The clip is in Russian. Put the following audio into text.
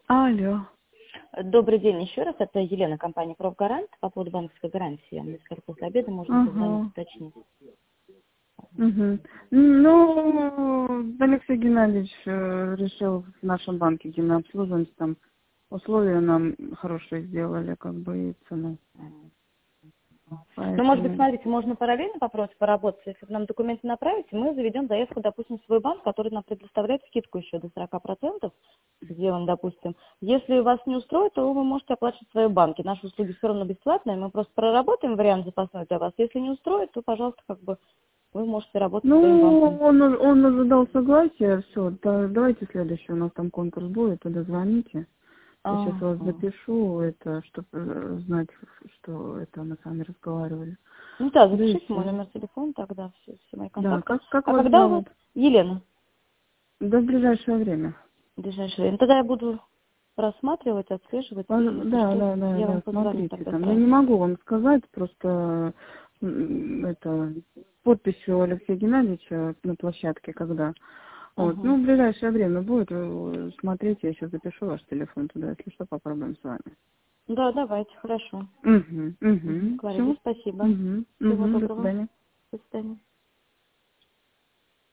Алло. Добрый день еще раз. Это Елена, компания «Профгарант». По поводу банковской гарантии. Если после обеда можно позвонить, Ага. уточнить. Угу. Ну, Алексей Геннадьевич решил в нашем банке, где мы обслуживаемся, там условия нам хорошие сделали, как бы и цену. Ну, может быть, Поэтому, смотрите, можно параллельно попробовать поработать. Если вы нам документы направите, мы заведем заявку, допустим, в свой банк, который нам предоставляет скидку еще до 40%, сделаем, допустим. Если вас не устроит, то вы можете оплачивать в своем банке. Наши услуги все равно бесплатные, мы просто проработаем вариант запасной для вас. Если не устроит, то, пожалуйста, как бы вы можете работать своим ну, банком. он уже дал согласие, все, давайте следующий у нас там конкурс будет, тогда звоните. Я сейчас вас Ага. запишу, это, чтобы знать, что это мы с вами разговаривали. Ну да, Да и запишите мой все. номер телефона, тогда все мои Да, контакты. как А вас когда у вас? зовут? Елена, Да в ближайшее время. в ближайшее время. Тогда я буду просматривать, отслеживать, и если что, я вам Да, позвоню смотрите, тогда там, я не сразу. могу вам сказать, просто это подписью Алексея Геннадьевича на площадке, когда. Вот, Угу. ну, в ближайшее время будет, смотрите, я сейчас запишу ваш телефон туда, если что, попробуем с вами. Да, давайте, хорошо. Угу, Угу. угу, Договорились, все. спасибо. Угу, Всего угу, до доброго. свидания. До свидания.